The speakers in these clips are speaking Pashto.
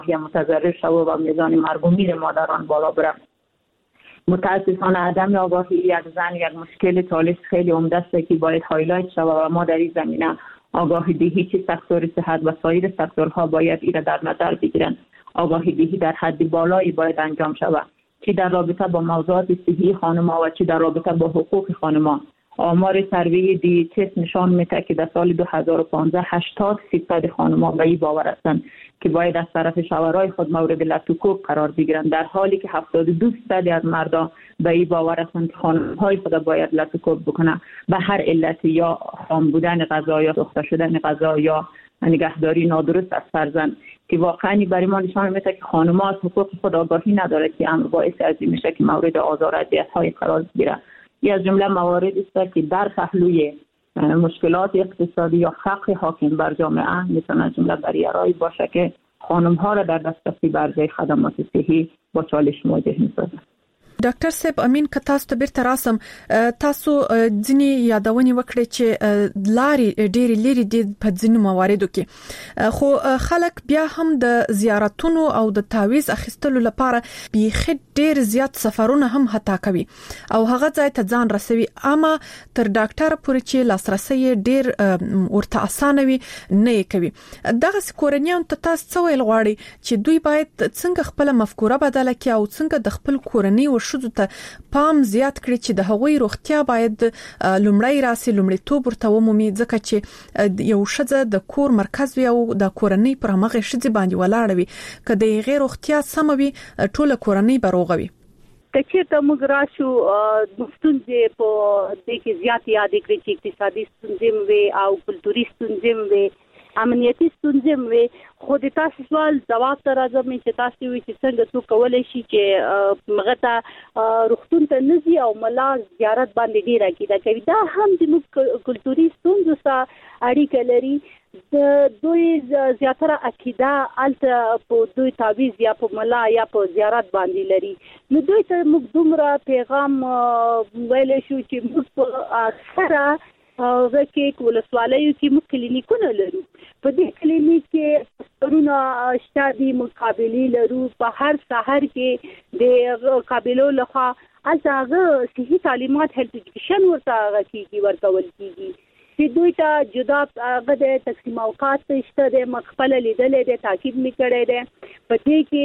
یا متضرر شود و میزان مرگ و میر مادران بالا بره. متاسفانه عدم آگاهی یک زن یک مشکل چالش خیلی عمده است که باید هایلایت شود و ما در این زمینه آگاهی دهی چه سکتور صحت و سایر سکتورها باید این در نظر بگیرند. آگاهی دهی در حد بالایی باید انجام شود، چه در رابطه با موضوعات صحی خانم‌ها و چه در رابطه با حقوق خانم‌ها. آمار سروی DHS نشان میده که در سال 2015 80% خانم‌ها به این باور هستند که باید از طرف شوهرای خود مورد لطوکوب قرار بگیرند، در حالی که 72% از مردان به این باور هستند که خانم‌های خود باید لطوکوب بکنند به هر علت، یا خام بودن غذا یا سوخته شدن غذا یا نگهداری نادرست از فرزند، که واقعا برای ما نشان میده که خانم‌ها از حقوق خود آگاهی ندارند که امر باعث از این میشه که مورد آزار و اذیت‌های قرار بگیرند. یا از جمله موارد است که در پهلوی مشکلات اقتصادی یا فقر حاکم بر جامعه میتونه جمله بریرایی باشه که خانم‌ها را در دسترسی برای خدمات صحی با چالش مواجه می‌سازه. ډاکټر صاحب امین که تاسو ته بیرته راسم، تاسو ځینې یادونې وکړې چې لارې ډېرې لري د ځینو مواردو کې، خو خلک بیا هم د زیارتونو او د تعویض اخیستلو لپاره بیخي ډېر زیات سفرونه هم حتا کوي او هغه ځای ته ځان رسوي، اما تر ډاکټر پورې چې لاسرسي ډېر ورته اسانه وي نه کوي. دغه کورنیان ته تاسو څه ویل غواړي چې دوی باید څنګه خپل مفکوره بدله کړي او څنګه د خپل کورنۍ او شذو ته پام زیات کړي چې د هغوی روغتیا باید لومړی راسي، لومړی توب ورته ومومي، ځکه چې یو شذ د کور مرکز وي او د کورنۍ پر هغه شذ باندې ولاړ وي، که د غیر روغتیا سم وي ټول کورنۍ بروغوي. کچې ته موږ راشو ستونزې په دې کې زیات یاد کړې چې اقتصادي ستونزې وي او کلتوري ستونزې وي، امنیتي ستونزې وي. خو د تاسو سوال جواب ته راځم چې تاسو وی چې څنګه څوک کولای شي چې مغه روغتون ته نزي او ملا زیارت باندې ډیره کیده کوي. دا هم د کلتوري ستونزو سره اړیکه لري. د دوی زیاتره عقیده الته په دوی تعویض یا په ملا یا په زیارت باندې لري. نو دوی ته موږ دومره پیغام ویل شو چې موږ په اکثره وکه ولسوالیو کې موږ کلینیکونه لرو. په دې کلینیک کې سترونه شادي مقابله لرو. په هر سحر کې د قابلو لخوا ازاغه صحي تعلیمات هیلث ایجوکیشن ورته ورکول کیږي. چې دوی ته جدا غد تقسیم اوقات شته د مخفل لیدلې د تعقیب میکړې ده. په دې کې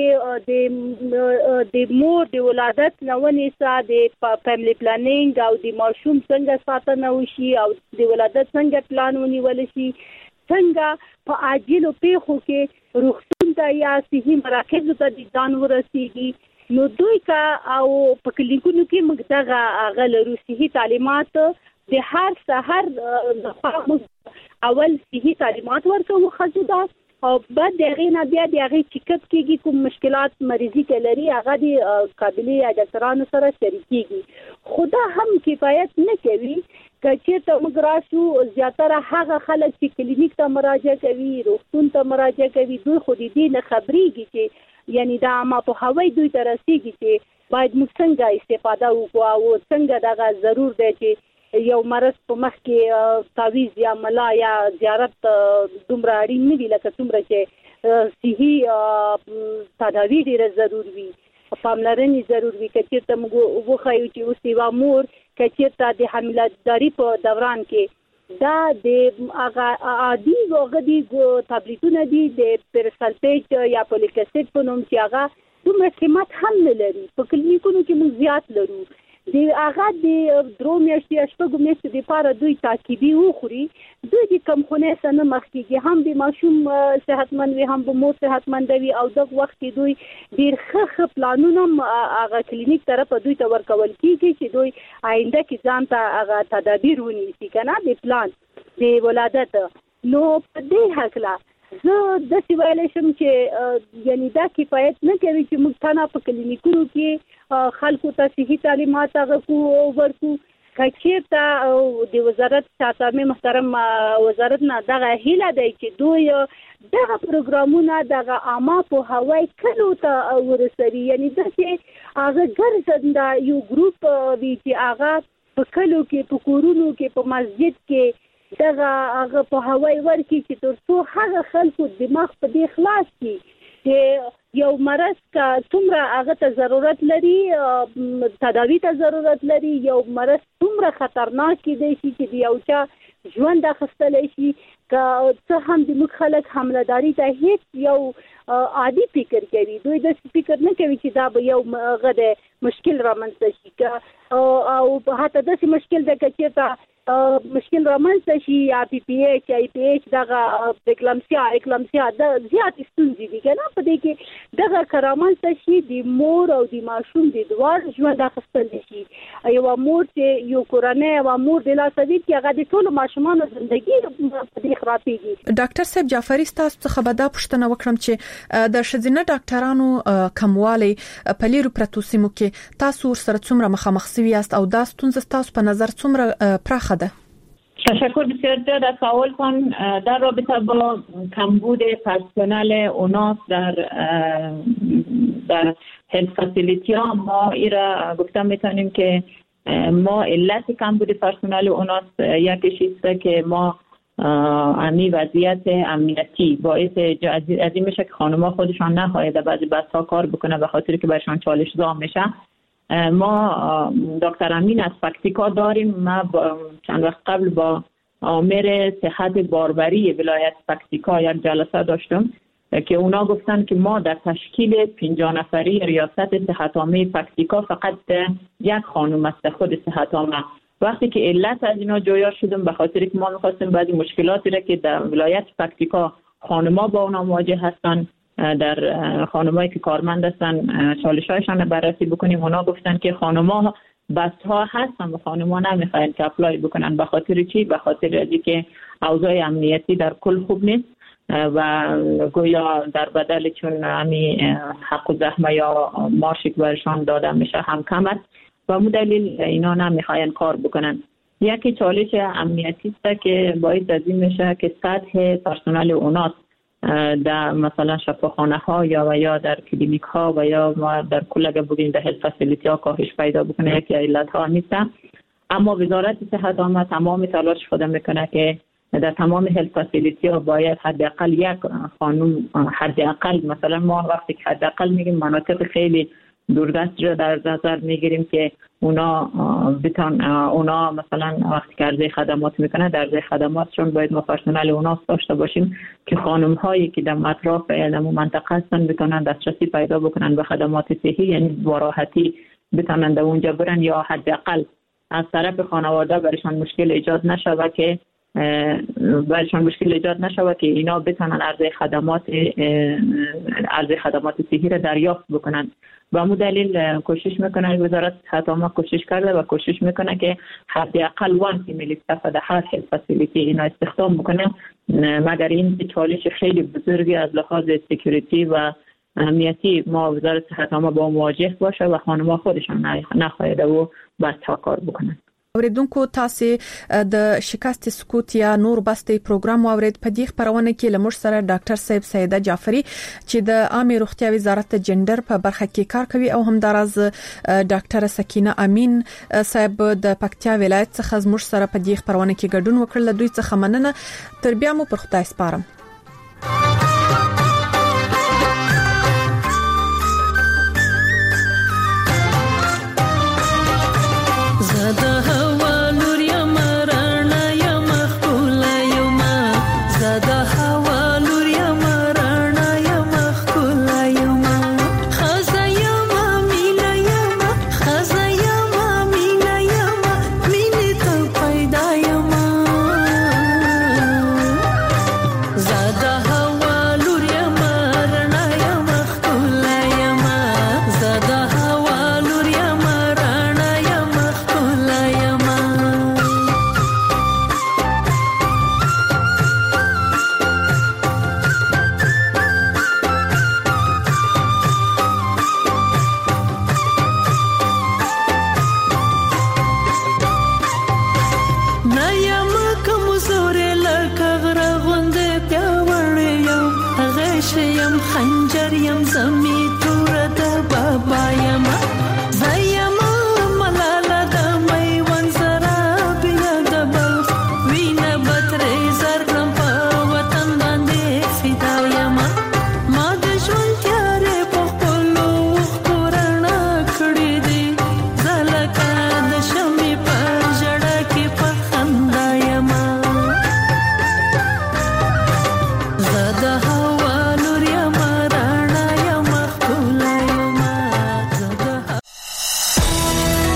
د مور د ولادت نوونې سره د فیملی پلانینګ او د ماشوم څنګه ساتنه وشي او د ولادت څنګه پلان ونیول شي، څنګه په عاجلو پیښو کې روغتون ته یا صحي مراکزو ته د ځان ورسیږي. نو دوی کا او په کلینیکونو کې موږ دغه غلرو صحي تعلیمات د هر سحر اول صحي تعلیمات ورکوو خزودا او بعد دغه نه بیا دغه چیکپ کېږي کوم مشکلات مریضي کې لري هغه د قابلیت ډاکټرانو سره شریکيږي. خدا هم کفایت نه کوي چې ته موږ راشو زیاتره هغه خلک چې کلینیک ته مراجعه کوي، روغتون ته مراجعه کوي، دوی خو دې نه خبريږي چې یعنی دا ما په هوای دوی ته رسیږي چې باید موږ څنګه استفاده وکړو او څنګه دغه ضرور دی چې یو مرض په مخ کې تعویض یا ملا یا زیارت دومره اړین نه وی لکه څومره چې صحي تداوی ډیره ضروري وي، پاملرنې ضروري وي. چې ته موږ وخایو چې اوس یو مور چې ته د حامله‌داري په دوران کې دا د هغه عادي وګړي ټابلیټونه دي د پرسلټیج یا فولیک اسید په نوم چې هغه دومره قیمت هم نه لري. په کلینیکونو کې موږ زیات لرو. د هغه د درو میاشتې شپږو میاشتې لپاره دوی تعقیبي وخوري. دوی د کمخونه سره مخکېږي، هم د ماشوم صحتمند وي هم د مور صحتمند وي او دغه وخت دوی ډیر ښه پلانونه هغه کلینیک طرف دوی ته ورکول کیږي چې دوی آینده کې ځان ته هغه تدابیر ونیسي کنه د پلان د ولادت. نو په دې حقله زه د سیوایل شم چې یعنی دا کفایت نه کوي چې موږ تنه په کلینیکونو کې خلکو ته صحي تعلیمات ورکو. کچېرته د وزارت ساتامه محترم وزارت نه دغه هیله دی چې دوی دغه پروګرامونه دغه عامه په هوای کلو ته ورسري. یعنی دا چې هغه ګرځنده یو ګروپ وی چې هغه په کلو کې په کورونو کې په مسجد کې دغه هغه په هوای ورکی چې ترڅو هغه خلکو دماغ په دې خلاص کی چې یو مرض کا څومره هغه ته ضرورت لري تداوی ته ضرورت لري یو مرض څومره خطرناک دی چې یو چا ژوند اخیستلی شي که څه هم د موږ خلک حملهداري ته هیڅ یو عادي فکر کوي دوی د فکر نه کوي چې دا به یو غده مشکل رامنځته شي او حتی د مشکل د کچته مشکل رامنځته شي یا پی پی ایچ ای پی ایچ دغه اکلمسیا د زیات ستونزې دي کنه په دې کې دغه کرامنځته شي د مور او د ماشوم د دوار ژوند اخیستل شي یو مور چې یو کورنۍ او مور د لاسوي چې هغه د ټول ماشومانو ژوندۍ په دې خرابېږي ډاکټر صاحب جعفری تاسو څخه به دا پوښتنه وکړم چې د شذینه ډاکټرانو کموالی په لیرو پرتو سیمو کې تاسو سره څومره مخامخ شوي یاست او دا ستونزه تاسو په نظر څومره پراخه ده؟ تشکر بسیار در سوالتان. در رابطه با کمبود پرسنل اوناس در هلت فسیلیتی ها ما ایرا گفته میتونیم که ما علت کمبود پرسنل اوناس یکیش است که ما امی وضعیت امنیتی باعث از این میشه که خانم‌ها خودشان نخواهد بعضی بس‌ها کار بکنه به خاطر که برشان چالش زا میشه. ما دکتر امین از فکتیکا داریم. ما چند وقت قبل با آمر صحت باربری ولایت فکتیکا یک جلسه داشتم که اونا گفتن که ما در تشکیل 50 نفری ریاست صحت عامه فکتیکا فقط یک خانم است خود صحت عامه. وقتی که علت از اینا جویا شدم به خاطر که ما می‌خواستیم بعضی مشکلاتی را که در ولایت فکتیکا خانم‌ها با اونا مواجه هستن در خانمایی که کارمند هستن چالش‌هایشان بررسی بکنیم. اونا گفتن که خانم‌ها بس‌ها هستن و خانم‌ها نمی‌خواهند که اپلای بکنن. به خاطر چی؟ به خاطر اینکه اوضاع امنیتی در کل خوب نیست و گویا در بدل چون همین حق و زحمه یا مارشی که برشان داده میشه هم کم است و مو دلیل اینا نمی‌خواهند کار بکنن. یکی چالش امنیتی است که باعث از این میشه که سطح پرسنل اوناس در مثلا شفاخانه ها یا در کلینیک ها و یا ما در کل اگه بگیم در هلت فسیلیتی ها کاهش پیدا بکنه یکی علت ها نیست. اما وزارت صحت عامه تمام تلاش خود میکنه که در تمام هلت فسیلیتی ها باید حداقل یک خانم حداقل مثلا ما وقتی که حداقل میگیم مناطق خیلی دوردست رو در نظر میگیریم که اونا مثلا وقتی که عرضه خدمات میکنه در عرضه خدماتشون باید ما پرسنل اونا داشته باشیم که خانم هایی که در اطراف در منطقه هستن بتونن دسترسی پیدا بکنن به خدمات صحی یعنی با راحتی بتونن در اونجا برن یا حداقل از طرف خانواده برشان مشکل ایجاد نشود که اینا بتونن عرضه خدمات صحی را دریافت بکنن. و مو دلیل کوشش میکنه وزارت صحت عامه کوشش کرده و کوشش میکنه که حداقل 1 فیمیل استاف در هر هلت فسیلیتی اینا استخدام بکنه مگر این چالش خیلی بزرگی از لحاظ سکیوریتی و امنیتی ما وزارت صحت عامه با مواجه باشه و خانم‌ها خودشان نخواهد و بس‌ها کار بکنن. اوریدونکو تاسو د شکست سکوت یا نور بسته پروګرام اورید په دې خبرونه کې لمر سره ډاکټر صاحب سیده جعفری چې د عامه روغتیا وزارت جندر په برخه کې کار کوي او همدارز ډاکټر سکینه امین صاحب د پکتیا ولایت څخه زموږ سره په دې خبرونه کې ګډون وکړل. دوی څخه مننه. تر بیا مو پر خدای سپارم.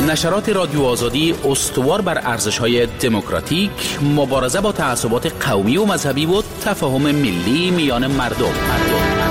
نشرات رادیو آزادی استوار بر ارزش‌های دموکراتیک، مبارزه با تعصبات قومی و مذهبی و تفاهم ملی میان مردم.